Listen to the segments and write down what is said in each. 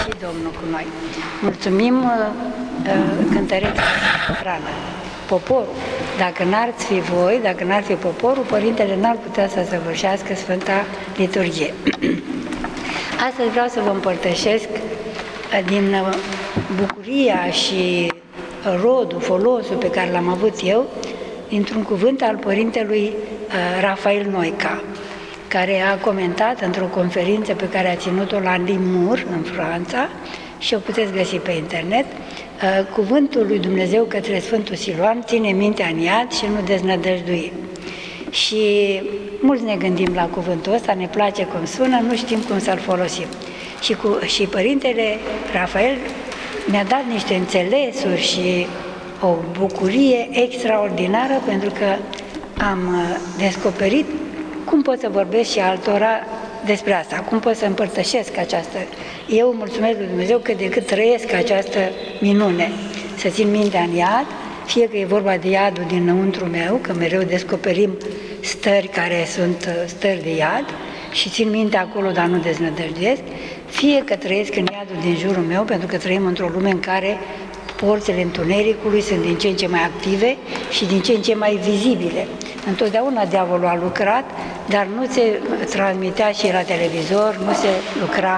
fi Domnul cu noi. Mulțumim cântăreța Frană. Poporul, dacă n-ați fi voi, dacă n-ar fi poporul, Părintele n-ar putea să săvârșească Sfânta Liturghie. Astăzi vreau să vă împărtășesc din bucuria și rodul, folosul pe care l-am avut eu, dintr-un cuvânt al Părintelui Rafael Noica, care a comentat într-o conferință pe care a ținut-o la Limours, în Franța, și o puteți găsi pe internet. Cuvântul lui Dumnezeu către Sfântul Siluan: ține mintea în iad și nu deznădăjdui. Și mulți ne gândim la cuvântul ăsta, ne place cum sună, nu știm cum să-l folosim. Și Părintele Rafael mi-a dat niște înțelesuri și o bucurie extraordinară, pentru că am descoperit cum pot să vorbesc și altora despre asta, cum pot să împărtășesc această. Eu mulțumesc lui Dumnezeu că decât trăiesc această minune, să țin mintea în iad, fie că e vorba de iadul dinăuntru meu, că mereu descoperim stări care sunt stări de iad și țin mintea acolo, dar nu deznădăjduiesc, fie că trăiesc în iadul din jurul meu, pentru că trăim într-o lume în care porțile întunericului sunt din ce în ce mai active și din ce în ce mai vizibile. Întotdeauna diavolul a lucrat, dar nu se transmitea și la televizor, nu se lucra,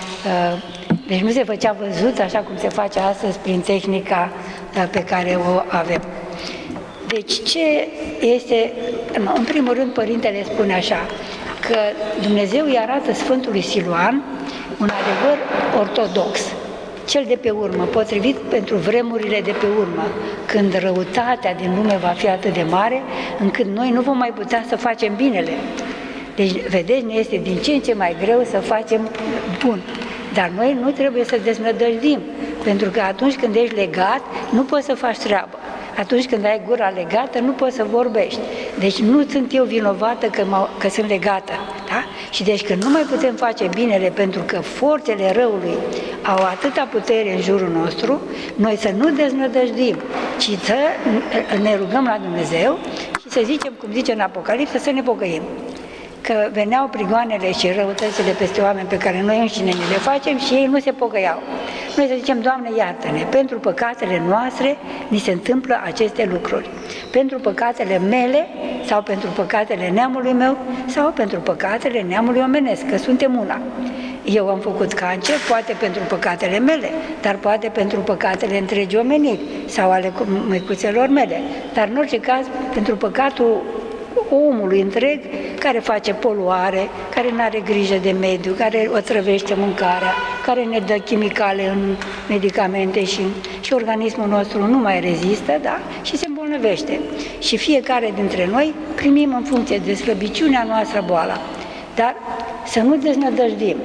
deci nu se făcea văzut așa cum se face astăzi prin tehnica pe care o avem. Deci ce este, în primul rând Părintele spune așa, că Dumnezeu îi arată Sfântului Siluan un adevăr ortodox, cel de pe urmă, potrivit pentru vremurile de pe urmă, când răutatea din lume va fi atât de mare, încât noi nu vom mai putea să facem binele. Deci, vedeți, ne este din ce în ce mai greu să facem bun. Dar noi nu trebuie să deznădăjdim, pentru că atunci când ești legat, nu poți să faci treabă. Atunci când ai gura legată, nu poți să vorbești. Deci nu sunt eu vinovată că sunt legată. Da? Și deci când nu mai putem face binele pentru că forțele răului au atâta putere în jurul nostru, noi să nu deznădăjdim, ci să ne rugăm la Dumnezeu și să zicem, cum zice în Apocalipsă, să ne pocăim. Că veneau prigoanele și răutățile peste oameni pe care noi înșine ne le facem și ei nu se pocăiau. Noi să zicem, Doamne, iartă-ne, pentru păcatele noastre ni se întâmplă aceste lucruri. Pentru păcatele mele sau pentru păcatele neamului meu sau pentru păcatele neamului omenesc, că suntem una. Eu am făcut cancer, poate pentru păcatele mele, dar poate pentru păcatele întregii omeniri sau ale măicuțelor mele, dar în orice caz pentru păcatul omului întreg care face poluare, care nu are grijă de mediu, care otrăvește mâncarea, care ne dă chimicale în medicamente și organismul nostru nu mai rezistă, da? Și se îmbolnăvește. Și fiecare dintre noi primim în funcție de slăbiciunea noastră boala. Dar să nu deznădăjdim.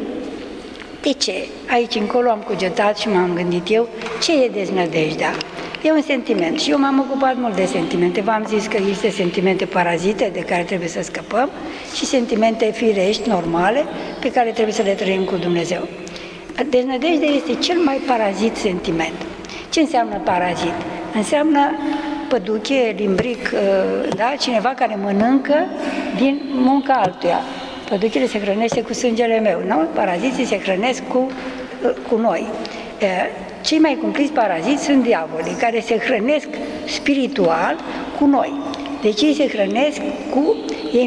De ce? Aici încolo am cugetat și m-am gândit eu, ce e deznădejdea? E un sentiment și eu m-am ocupat mult de sentimente. V-am zis că există sentimente parazite de care trebuie să scăpăm și sentimente firești, normale, pe care trebuie să le trăim cu Dumnezeu. Deznădejdea este cel mai parazit sentiment. Ce înseamnă parazit? Înseamnă păduche, limbric, da? Cineva care mănâncă din munca altuia. Păduchele se hrănește cu sângele meu, nu? Paraziții se hrănesc cu noi. Cei mai cumpliți paraziți sunt diavolii, care se hrănesc spiritual cu noi. Deci ei se hrănesc ei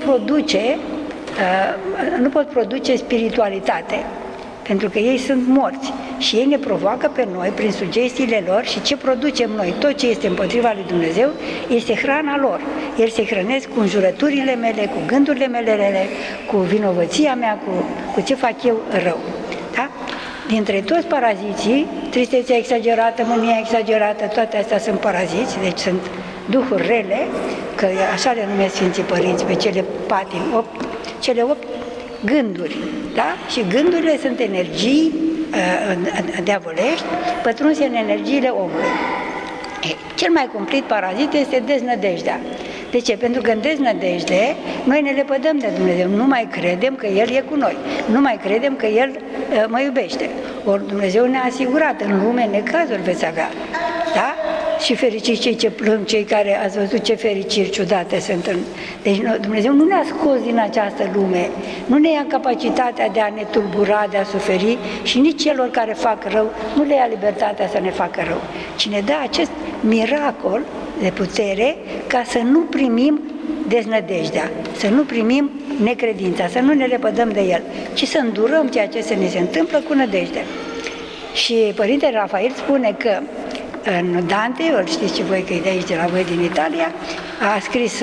nu pot produce spiritualitate, pentru că ei sunt morți și ei ne provoacă pe noi prin sugestiile lor și ce producem noi, tot ce este împotriva lui Dumnezeu, este hrana lor. Ei se hrănesc cu înjurăturile mele, cu gândurile mele, cu vinovăția mea, cu ce fac eu rău. Da? Dintre toți paraziții, tristețea exagerată, mânia exagerată, toate astea sunt paraziți, deci sunt duhuri rele, că așa le numesc Sfinții Părinți pe cele 8 gânduri, da? Și gândurile sunt energii diavolești, pătrunse în energiile omului. Cel mai cumplit parazit este deznădejdea. De ce? Pentru că în deznădejde noi ne lepădăm de Dumnezeu, nu mai credem că El e cu noi, nu mai credem că El mă iubește. Ori Dumnezeu ne-a asigurat, în lume necazuri veți avea. Da? și fericiți cei ce plâng, cei care ați văzut ce fericiri ciudate sunt. Deci Dumnezeu nu ne-a scos din această lume, nu ne ia capacitatea de a ne tulbura, de a suferi și nici celor care fac rău nu le ia libertatea să ne facă rău, ci ne dă acest miracol de putere ca să nu primim deznădejdea, să nu primim necredința, să nu ne lepădăm de el, ci să îndurăm ceea ce se ne se întâmplă cu nădejde. Și Părintele Rafael spune că în Dante, îl știți și voi că e de aici, de la voi din Italia, a scris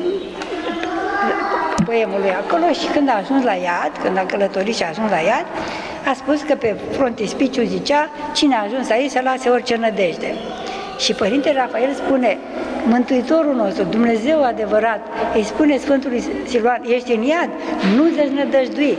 poemul lui acolo și când a ajuns la iad, când a călătorit și a ajuns la iad, a spus că pe frontispiciu zicea, cine a ajuns aici să lase orice nădejde. Și Părintele Rafael spune, Mântuitorul nostru, Dumnezeu adevărat, îi spune Sfântului Siluan, ești în iad, nu deznădăjdui.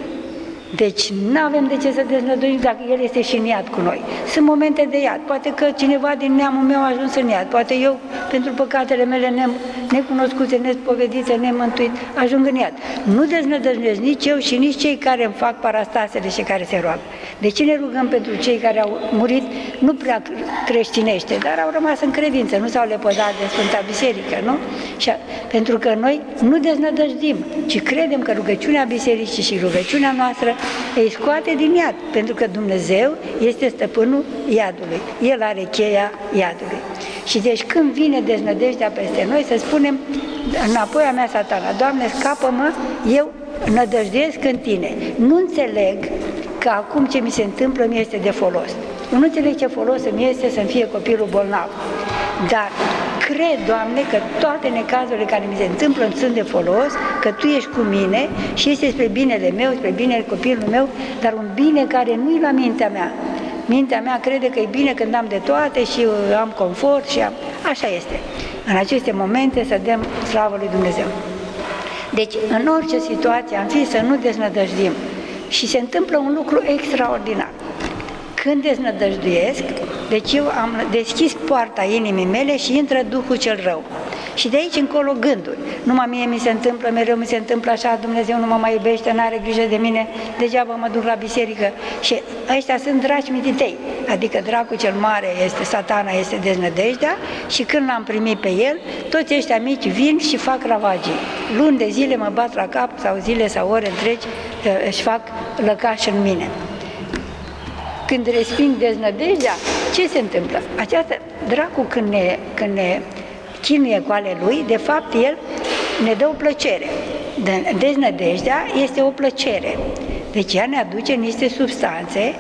Deci nu avem de ce să deznădăjduim dacă El este și în iad cu noi. Sunt momente de iad, poate că cineva din neamul meu a ajuns în iad, poate eu, pentru păcatele mele necunoscute, nespovedite, nemântuit, ajung în iad. Nu deznădăjduiesc nici eu și nici cei care îmi fac parastasele și care se roagă. De ce ne rugăm pentru cei care au murit, nu prea creștinește, dar au rămas în credință, nu s-au lepădat de Sfânta Biserică, nu? Pentru că noi nu deznădăjdim, ci credem că rugăciunea Bisericii și rugăciunea noastră îi scoate din iad, pentru că Dumnezeu este stăpânul iadului. El are cheia iadului. Și deci când vine deznădejdea peste noi, să spunem, înapoi a mea Satana, Doamne, scapă-mă, eu nădăjduiesc în Tine. Nu înțeleg că acum ce mi se întâmplă mi este de folos. Eu nu înțeleg ce folos îmi este să-mi fie copilul bolnav. Dar cred, Doamne, că toate necazurile care mi se întâmplă sunt de folos, că Tu ești cu mine și este spre binele meu, spre binele copilului meu, dar un bine care nu e la mintea mea. Mintea mea crede că e bine când am de toate și am confort și am... Așa este. În aceste momente să dăm slavă lui Dumnezeu. Deci, în orice situație am fi să nu deznădăjdim. Și se întâmplă un lucru extraordinar. Când deznădăjduiesc, deci eu am deschis poarta inimii mele și intră Duhul cel rău. Și de aici încolo gânduri. Numai mie mi se întâmplă, mereu mi se întâmplă așa, Dumnezeu nu mă mai iubește, n-are grijă de mine, degeaba mă duc la biserică. Și ăștia sunt dragi mititei, adică dracul cel mare este, Satana este deznădejdea și când l-am primit pe el, toți ăștia mici vin și fac ravagii. Luni de zile mă bat la cap sau zile sau ore întregi își fac lăcaș în mine. Când resping deznădejdea, ce se întâmplă? Această dracul când ne chinuie cu ale lui, de fapt el ne dă o plăcere. Deznădejdea este o plăcere. Deci ea ne aduce niște substanțe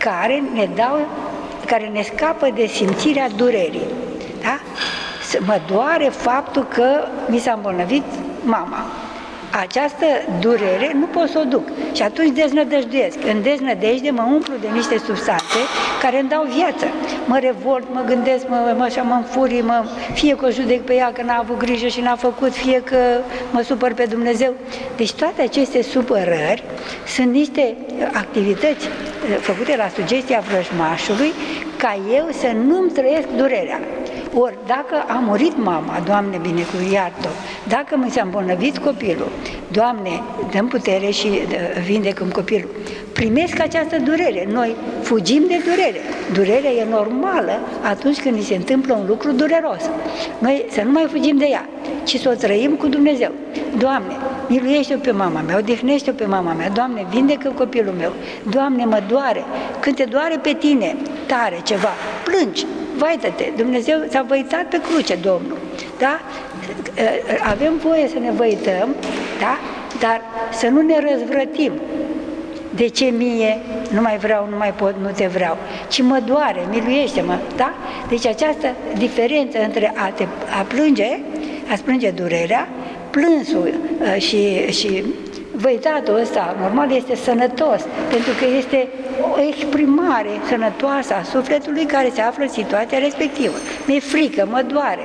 care ne scapă de simțirea durerii. Da? Mă doare faptul că mi s-a îmbolnăvit mama. Această durere nu pot să o duc și atunci deznădăjduiesc. În deznădejde mă umplu de niște substanțe care îmi dau viață. Mă revolt, mă gândesc, mă înfurii, fie că o judec pe ea că n-a avut grijă și n-a făcut, fie că mă supăr pe Dumnezeu. Deci toate aceste supărări sunt niște activități făcute la sugestia vrăjmașului ca eu să nu-mi trăiesc durerea. Ori, dacă a murit mama, Doamne, iartă-o, dacă mi s-a îmbolnăvit copilul, Doamne, dăm putere și vindecăm copilul, primesc această durere. Noi fugim de durere. Durerea e normală atunci când ni se întâmplă un lucru dureros. Noi să nu mai fugim de ea, ci să o trăim cu Dumnezeu. Doamne, miluiește-o pe mama mea, odihnește-o pe mama mea, Doamne, vindecă copilul meu, Doamne, mă doare. Când te doare pe tine tare ceva, plângi, vaită-te, Dumnezeu s-a văitat pe cruce, Domnul, da? Avem voie să ne văităm, da? Dar să nu ne răzvrătim. De ce mie nu mai vreau, nu mai pot, nu te vreau, ci mă doare, miluiește-mă, da? Deci această diferență între a plânge, a plânge durerea, plânsul și văitatul ăsta, normal, este sănătos, pentru că este o exprimare sănătoasă a sufletului care se află în situația respectivă. Mi-e frică, mă doare,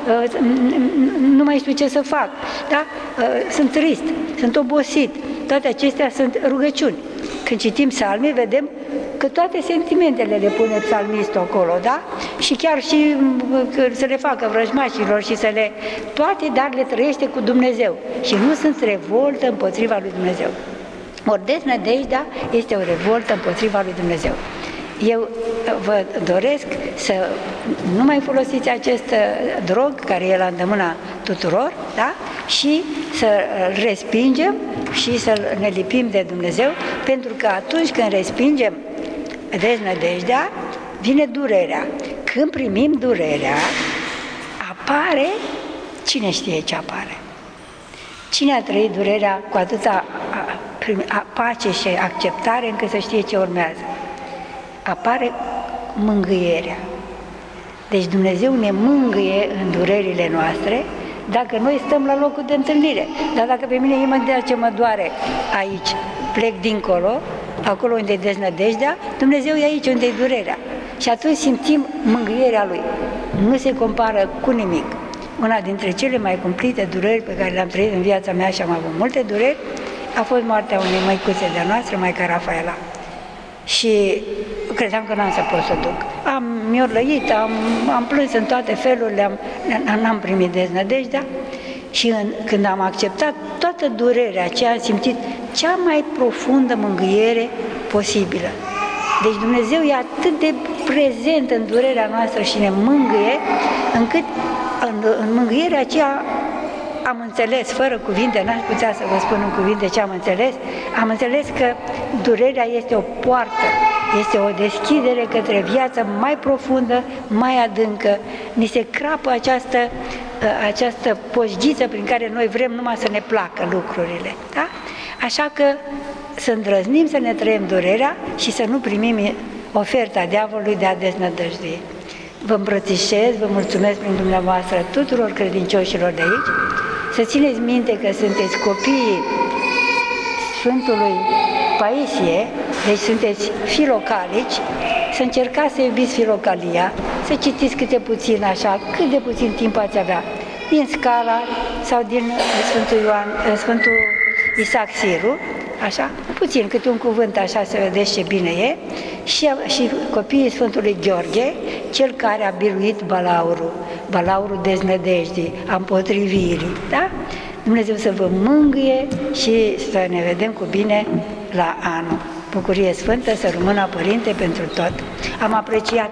nu mai știu ce să fac, da? Sunt trist, sunt obosit, toate acestea sunt rugăciuni. Când citim psalmii, vedem că toate sentimentele le pune psalmistul acolo, da? Și chiar și să le facă vrăjmașilor și să le... Toate, dar le trăiește cu Dumnezeu și nu sunt revoltă împotriva lui Dumnezeu. Ori deznădejdea este o revoltă împotriva lui Dumnezeu. Eu vă doresc să nu mai folosiți acest drog care e la îndemâna tuturor, da? Și să-l respingem și să ne lipim de Dumnezeu, pentru că atunci când respingem deznădejdea, vine durerea. Când primim durerea, apare, cine știe ce apare? Cine a trăit durerea cu atâta pace și acceptare încât să știe ce urmează? Apare mângâierea. Deci Dumnezeu ne mângâie în durerile noastre dacă noi stăm la locul de întâlnire. Dar dacă pe mine imediat ce mă doare aici, plec dincolo, acolo unde e deznădejdea, Dumnezeu e aici unde e durerea. Și atunci simțim mângâierea Lui. Nu se compară cu nimic. Una dintre cele mai cumplite dureri pe care le-am trăit în viața mea și am avut multe dureri, a fost moartea unei măicuțe de-a noastră, Maica Rafaela. Și credeam că n-am să pot să duc. Am miorlăit, am plâns în toate felurile, n-am primit deznădejdea și când am acceptat toată durerea aceea, am simțit cea mai profundă mângâiere posibilă. Deci Dumnezeu e atât de prezent în durerea noastră și ne mângâie, încât în mângâierea aceea am înțeles, fără cuvinte, n-aș putea să vă spun în cuvinte ce am înțeles că durerea este o poartă, este o deschidere către viața mai profundă, mai adâncă, ni se crapă această poșghiță prin care noi vrem numai să ne placă lucrurile, da? Așa că să îndrăznim să ne trăim durerea și să nu primim oferta diavolului de a deznădăjdui. Vă îmbrățișez, vă mulțumesc prin dumneavoastră tuturor credincioșilor de aici, să țineți minte că sunteți copiii Sfântului Paisie, deci sunteți filocalici, să încercați să iubiți filocalia, să citiți câte puțin așa, cât de puțin timp ați avea, din Scala sau din Sfântul Isaac Siru, așa, puțin, câte un cuvânt așa să vedeți ce bine e, și copiii Sfântului Gheorghe, cel care a biruit balaurul deznădejdii, a împotrivirii, da? Dumnezeu să vă mângâie și să ne vedem cu bine la anul. Bucurie Sfântă, să rămână Părinte pentru tot. Am apreciat